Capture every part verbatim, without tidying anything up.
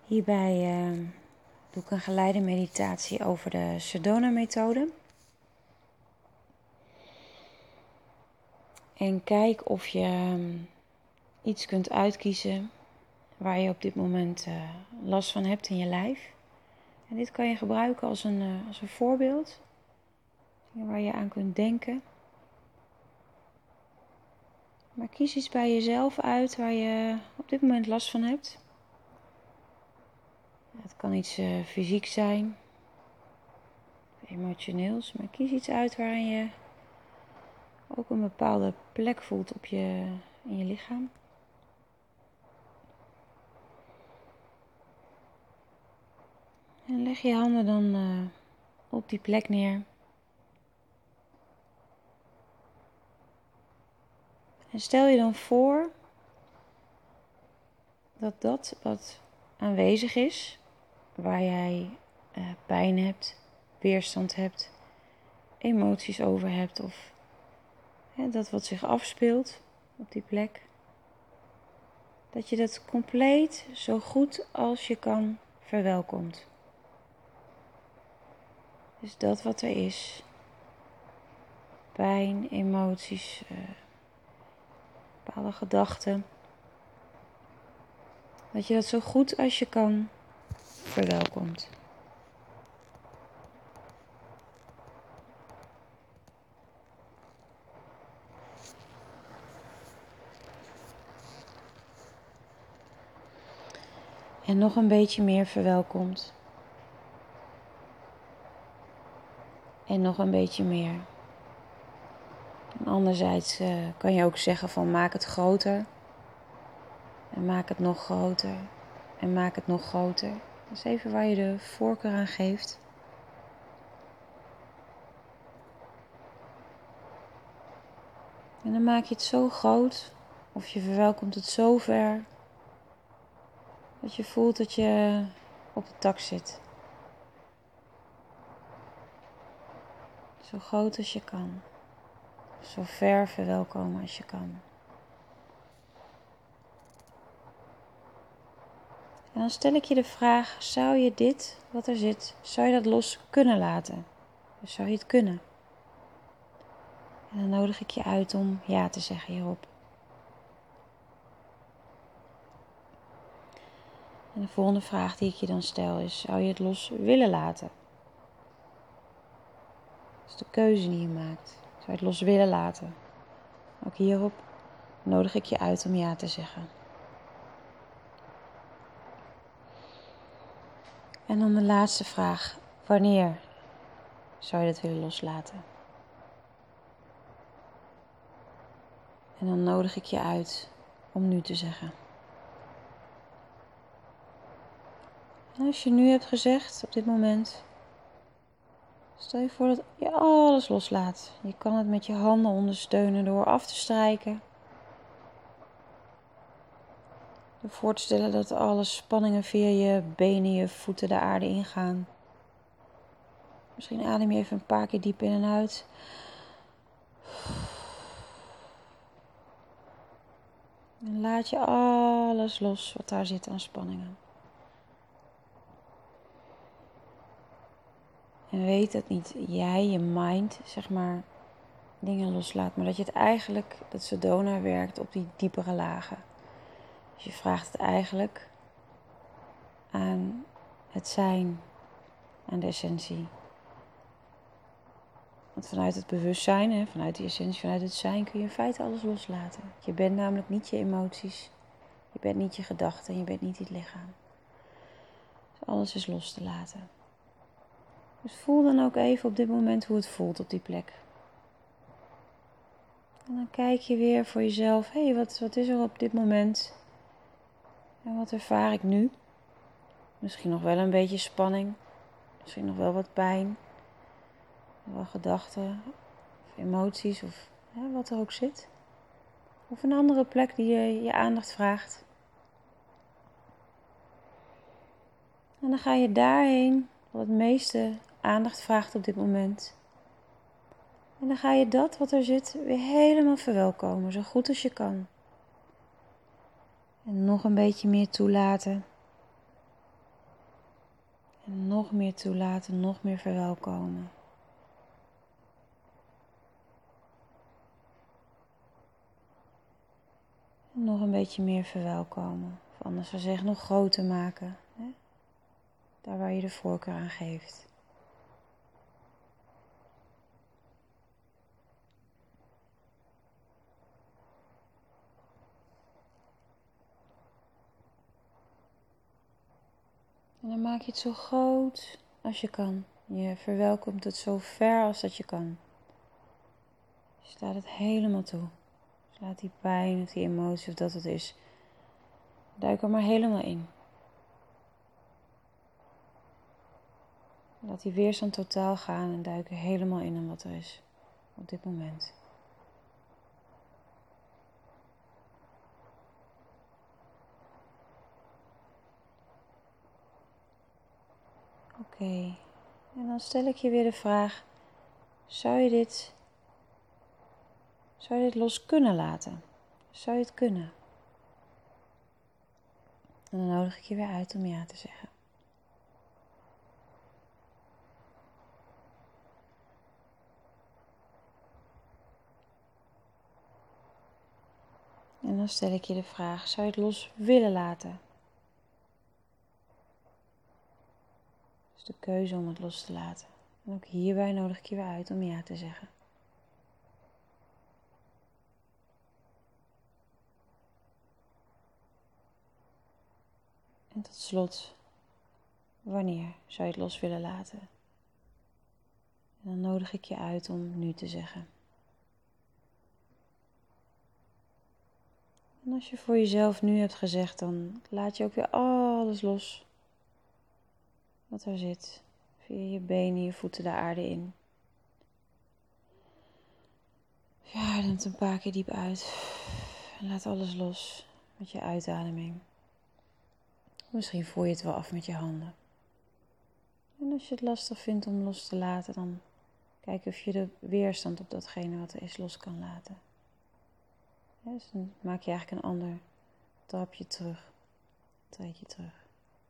Hierbij uh, doe ik een geleide meditatie over de Sedona-methode. En kijk of je um, iets kunt uitkiezen waar je op dit moment uh, last van hebt in je lijf. En dit kan je gebruiken als een, uh, als een voorbeeld waar je aan kunt denken. Maar kies iets bij jezelf uit waar je op dit moment last van hebt. Het kan iets uh, fysiek zijn, emotioneels, maar kies iets uit waarin je ook een bepaalde plek voelt op je, in je lichaam. En leg je handen dan uh, op die plek neer. En stel je dan voor dat dat wat aanwezig is, waar jij uh, pijn hebt, weerstand hebt, emoties over hebt of hè, dat wat zich afspeelt op die plek, dat je dat compleet zo goed als je kan verwelkomt. Dus dat wat er is, pijn, emoties, uh, bepaalde gedachten, dat je dat zo goed als je kan verwelkomt. En nog een beetje meer verwelkomt. En nog een beetje meer. En anderzijds uh, kan je ook zeggen van maak het groter. En maak het nog groter. En maak het nog groter. Dat is even waar je de voorkeur aan geeft. En dan maak je het zo groot. Of je verwelkomt het zo ver. Dat je voelt dat je op de tak zit. Zo groot als je kan. Zo ver verwelkomen als je kan. En dan stel ik je de vraag, zou je dit, wat er zit, zou je dat los kunnen laten? Dus zou je het kunnen? En dan nodig ik je uit om ja te zeggen hierop. En de volgende vraag die ik je dan stel is, zou je het los willen laten? Dat is de keuze die je maakt. Zou je het los willen laten? Ook hierop nodig ik je uit om ja te zeggen. En dan de laatste vraag. Wanneer zou je dat willen loslaten? En dan nodig ik je uit om nu te zeggen. En als je nu hebt gezegd, op dit moment, stel je voor dat je alles loslaat. Je kan het met je handen ondersteunen door af te strijken. Door voor te stellen dat alle spanningen via je benen, je voeten de aarde ingaan. Misschien adem je even een paar keer diep in en uit. En laat je alles los wat daar zit aan spanningen. En weet dat niet jij, je mind, zeg maar, dingen loslaat. Maar dat je het eigenlijk, dat Sedona werkt op die diepere lagen. Dus je vraagt het eigenlijk aan het zijn, aan de essentie. Want vanuit het bewustzijn, hè, vanuit die essentie, vanuit het zijn, kun je in feite alles loslaten. Je bent namelijk niet je emoties. Je bent niet je gedachten. Je bent niet het lichaam. Dus alles is los te laten. Dus voel dan ook even op dit moment hoe het voelt op die plek. En dan kijk je weer voor jezelf. Hé, hey, wat, wat is er op dit moment? En wat ervaar ik nu? Misschien nog wel een beetje spanning. Misschien nog wel wat pijn. Wel gedachten. Of emoties. Of hè, wat er ook zit. Of een andere plek die je, je aandacht vraagt. En dan ga je daarheen wat het meeste aandacht vraagt op dit moment. En dan ga je dat wat er zit weer helemaal verwelkomen. Zo goed als je kan. En nog een beetje meer toelaten. En nog meer toelaten, nog meer verwelkomen. En nog een beetje meer verwelkomen. Of anders gezegd nog groter maken. Hè? Daar waar je de voorkeur aan geeft. En dan maak je het zo groot als je kan. Je verwelkomt het zo ver als dat je kan. Je staat het helemaal toe. Dus laat die pijn of die emotie of dat het is. Duik er maar helemaal in. Laat die weerstand totaal gaan en duik er helemaal in aan wat er is op dit moment. Oké, okay. En dan stel ik je weer de vraag, zou je dit, zou je dit los kunnen laten? Zou je het kunnen? En dan nodig ik je weer uit om ja te zeggen. En dan stel ik je de vraag, zou je het los willen laten? Dus de keuze om het los te laten. En ook hierbij nodig ik je weer uit om ja te zeggen. En tot slot, wanneer zou je het los willen laten? En dan nodig ik je uit om nu te zeggen. En als je voor jezelf nu hebt gezegd, dan laat je ook weer alles los wat er zit. Via je benen, je voeten de aarde in. Je ademt een paar keer diep uit. En laat alles los met je uitademing. Misschien voer je het wel af met je handen. En als je het lastig vindt om los te laten, dan kijk of je de weerstand op datgene wat er is los kan laten. Ja, dus dan maak je eigenlijk een ander trapje terug. Treed je terug.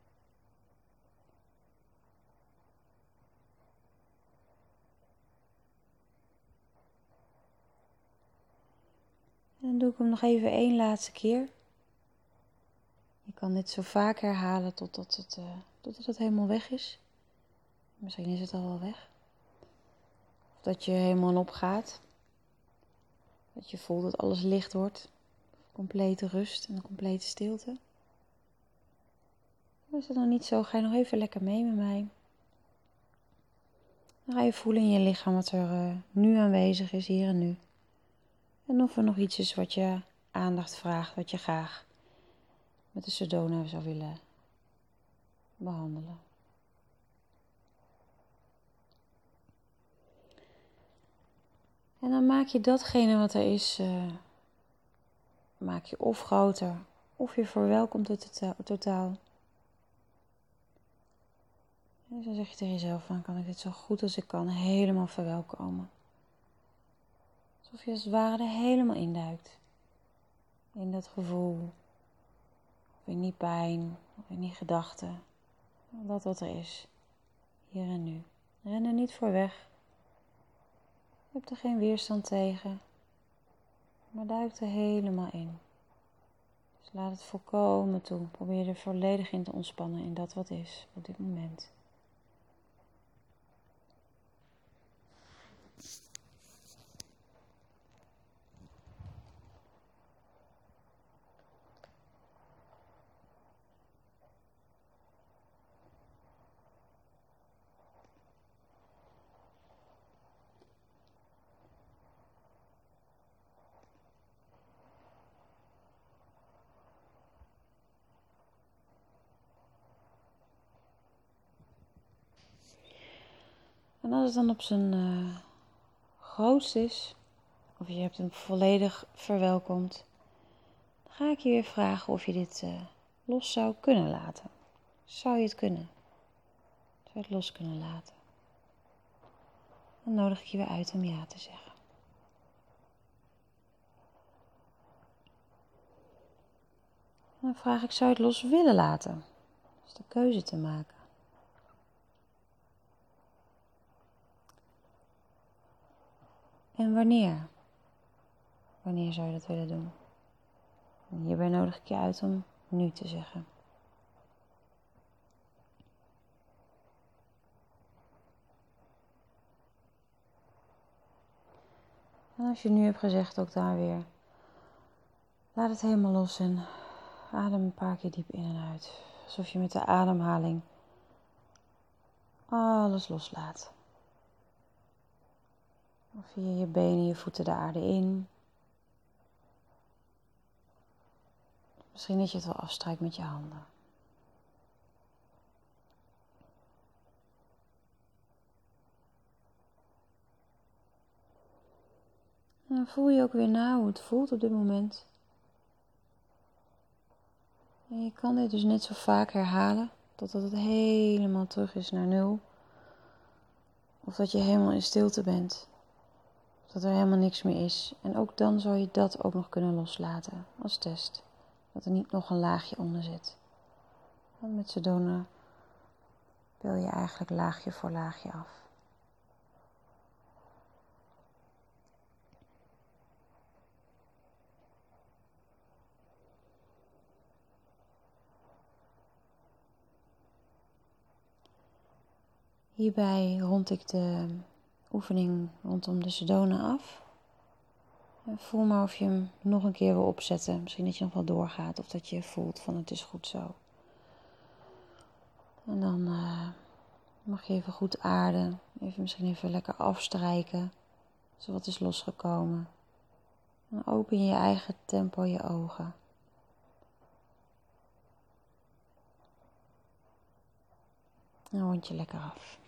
En dan doe ik hem nog even één laatste keer. Je kan dit zo vaak herhalen totdat het, uh, totdat het helemaal weg is. Misschien is het al wel weg. Of dat je helemaal opgaat. Dat je voelt dat alles licht wordt. Complete rust en een complete stilte. Is dat nog niet zo? Ga je nog even lekker mee met mij. Dan ga je voelen in je lichaam wat er uh, nu aanwezig is, hier en nu. En of er nog iets is wat je aandacht vraagt, wat je graag met de Sedona zou willen behandelen. En dan maak je datgene wat er is, uh, maak je of groter, of je verwelkomt het totaal. En zo zeg je tegen jezelf, dan kan ik dit zo goed als ik kan helemaal verwelkomen. Alsof je als het ware er helemaal induikt. In dat gevoel, of in die pijn, of in die gedachten. Dat wat er is, hier en nu. Ren er niet voor weg. Je hebt er geen weerstand tegen, maar duik er helemaal in. Dus laat het volkomen toe. Probeer er volledig in te ontspannen in dat wat is op dit moment. En als het dan op zijn uh, grootst is, of je hebt hem volledig verwelkomd, dan ga ik je weer vragen of je dit uh, los zou kunnen laten. Zou je het kunnen? Zou je het los kunnen laten? Dan nodig ik je weer uit om ja te zeggen. En dan vraag ik, zou je het los willen laten? Dat is de keuze te maken. En wanneer? Wanneer zou je dat willen doen? En hierbij nodig ik je uit om nu te zeggen. En als je nu hebt gezegd, ook daar weer. Laat het helemaal los en adem een paar keer diep in en uit. Alsof je met de ademhaling alles loslaat. Of via je benen, je voeten de aarde in. Misschien dat je het wel afstrijkt met je handen. En dan voel je ook weer na hoe het voelt op dit moment. En je kan dit dus net zo vaak herhalen, totdat het helemaal terug is naar nul. Of dat je helemaal in stilte bent. Of dat er helemaal niks meer is. En ook dan zou je dat ook nog kunnen loslaten als test. Dat er niet nog een laagje onder zit. Want met Sedona pil je eigenlijk laagje voor laagje af. Hierbij rond ik de oefening rondom de Sedona af. En voel maar of je hem nog een keer wil opzetten. Misschien dat je nog wel doorgaat of dat je voelt van het is goed zo. En dan uh, mag je even goed aarden. Even misschien even lekker afstrijken. Zo wat is losgekomen. En open je eigen tempo je ogen. En rond je lekker af.